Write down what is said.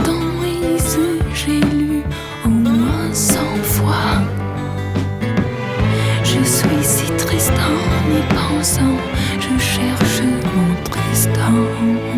Ton brise, j'ai lu au moins 100 fois. Je suis si triste en y pensant, je cherche mon Tristan.